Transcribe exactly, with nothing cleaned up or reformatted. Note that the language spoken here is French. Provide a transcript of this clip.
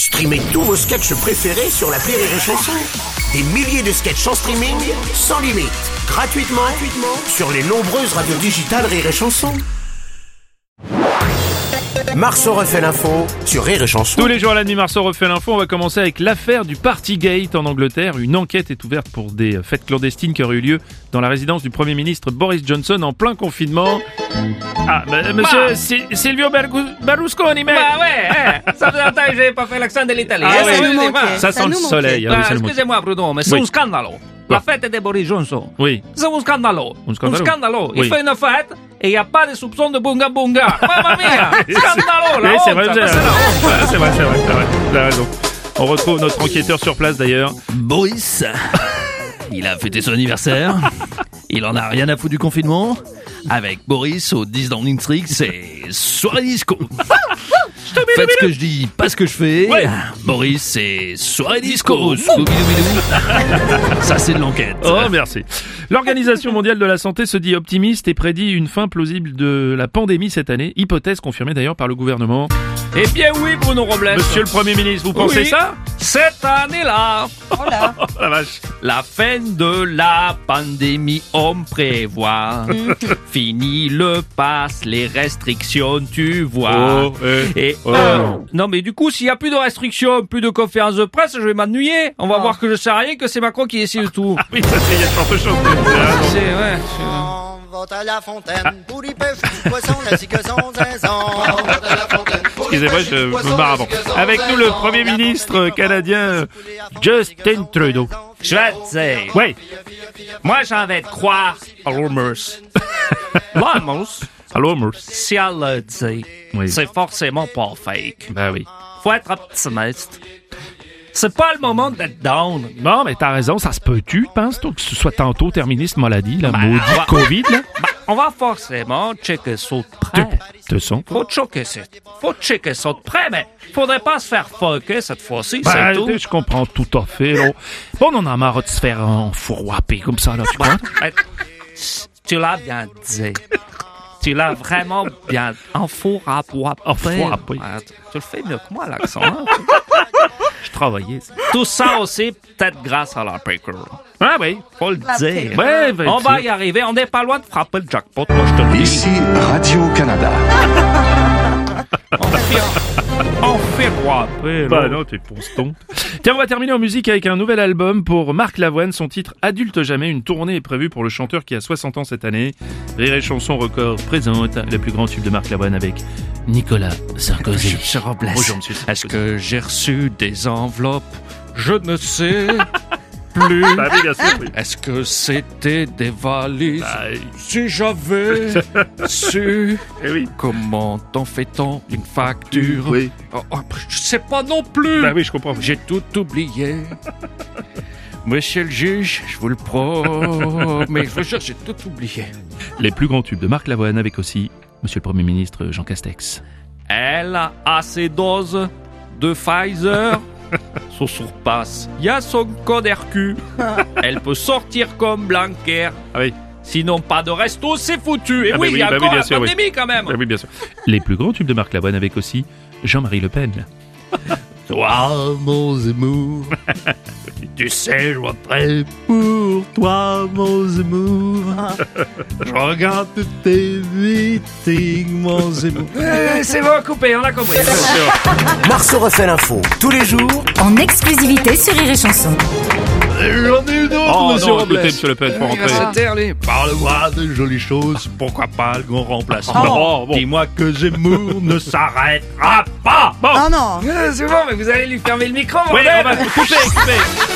Streamez tous vos sketchs préférés sur l'appli Rire et Chanson. Des milliers de sketchs en streaming, sans limite, gratuitement, gratuitement sur les nombreuses radios digitales Rire et Chanson. Marceau refait l'info sur Rire et Chanson. Tous les jours à la nuit, Marceau refait l'info. On va commencer avec l'affaire du Partygate en Angleterre. Une enquête est ouverte pour des fêtes clandestines qui auraient eu lieu dans la résidence du Premier ministre Boris Johnson en plein confinement. Ah, bah, monsieur bah. Si- Silvio Bergu- Berlusconi, mec. Bah ouais, eh, ça fait longtemps que j'ai pas fait l'accent de l'Italie. Ah Eh, ouais. ça Ça nous nous manquait. Ça sent le soleil. Ah oui, Bah, ça nous manque. excusez-moi Bruno, mais c'est Oui. un scandalo. La fête de Boris Johnson. Oui. C'est un scandalo. Un scandalo. Un scandalo. Il Oui. fait une fête et il n'y a pas de soupçon de bunga bunga. Mamma mia, scandalo, la Oui, c'est honte, vrai, ça, c'est c'est la honte. vrai. C'est vrai, c'est vrai, c'est vrai. Vous avez raison. On retrouve notre enquêteur sur place d'ailleurs. Boris, il a fêté son anniversaire. Il en a rien à foutre du confinement. Avec Boris au dix Downing Street, c'est soirée disco. Faites ce que je dis, pas ce que je fais. Ouais. Boris, c'est soirée disco. Scooby-Doo. Ça, c'est de l'enquête. Oh, merci. L'Organisation mondiale de la santé se dit optimiste et prédit une fin plausible de la pandémie cette année. Hypothèse confirmée d'ailleurs par le gouvernement. Eh bien oui, Bruno Robles. Monsieur le Premier ministre, vous pensez Oui. ça? Cette année-là, Oh la vache. la fin de la pandémie, on prévoit. Fini le pass, les restrictions, tu vois. Oh, eh. Et Oh. euh, non mais du coup, s'il y a plus de restrictions, plus de conférences de presse, je vais m'ennuyer. On va voir que je sais rien, que c'est Macron qui décide de tout. Oui, ça c'est, il y a de fortes chances. Vous avez raison. C'est ouais. On va à la fontaine pour y pêcher du poisson, ainsi que son zinzon. Excusez-moi, je me marre avant. Avec nous, le Premier ministre canadien Justin Trudeau. Je vais te dire. Ouais. Moi, j'ai envie de croire à rumors. Rumors, Allô, Murs. si elle le dit, Oui. c'est forcément pas fake. Bah oui. Faut être optimiste. C'est pas le moment d'être down. Non, mais t'as raison, ça se peut, tu penses, toi, que ce soit tantôt terminé cette maladie, la Bah, maudite ouais. Covid, là? Bah, on va forcément checker ça de près. Te sens? Faut checker ça. Faut checker ça de près, mais faudrait pas se faire fucker cette fois-ci, Ben, c'est tout. je comprends tout à fait, là. Bon, on en a marre de se faire enfourroiper comme ça, là, tu crois? Mais, tu l'as bien dit. Tu l'as vraiment bien enfourrapé. Enfourrapé. Tu le fais mieux que moi, l'accent. Hein? Je travaillais. ça. Tout ça aussi, peut-être grâce à la piqûre. Ah oui. Faut le dire. Ouais, ben, On tu va sais. y arriver. On n'est pas loin de frapper le jackpot, moi, je te le dis. Ici Radio-Canada. On fait, on fait frapper, Bah là. non, t'es ponceton. Tiens, on va terminer en musique avec un nouvel album pour Marc Lavoine. Son titre Adulte jamais. Une tournée est prévue pour le chanteur qui a soixante ans cette année. Rire et Chanson Record présente le plus grand tube de Marc Lavoine avec Nicolas Sarkozy. Monsieur Robles, Bonjour, monsieur Sarkozy. est-ce que j'ai reçu des enveloppes? Je ne sais plus. Bah oui, bien sûr, oui. Est-ce que c'était des valises? Bah, Si j'avais su, eh oui. comment t'en fait-on une facture? Oui. Oh, oh, je sais pas non plus. Bah oui, je comprends. J'ai tout oublié. Monsieur le juge, je vous le promets, je vous jure, j'ai tout oublié. Les plus grands tubes de Marc Lavoine avec aussi Monsieur le Premier ministre Jean Castex. Elle a ses doses de Pfizer. Son surpasse. Il y a son code R Q. Elle peut sortir comme Blanquer. Ah oui. Sinon, pas de resto, c'est foutu. Et Ah bah oui, il y a oui, bah oui, encore bien la sûr, oui. pandémie quand même. Bah oui, bien sûr. Les plus grands tubes de Marc Lavoine avec aussi Jean-Marie Le Pen. Toi, mon Zemmour. Tu sais, je voterai pour toi, mon Zemmour. Je regarde toutes tes meetings, mon Zemmour. Euh, c'est bon, coupé, on a compris. Marceau refait l'info tous les jours En exclusivité sur Rire et Chanson. J'en ai une autre, Oh monsieur non, Robles. écoutez, monsieur Le Pen, faut rentrer. allez. Parle-moi de jolies choses, pourquoi pas le grand remplacement. Oh, bon. Dis-moi que Zemmour ne s'arrêtera pas. Bon. Oh non. C'est bon, mais vous allez lui fermer le micro, Oui, bordel. on va couper, couper.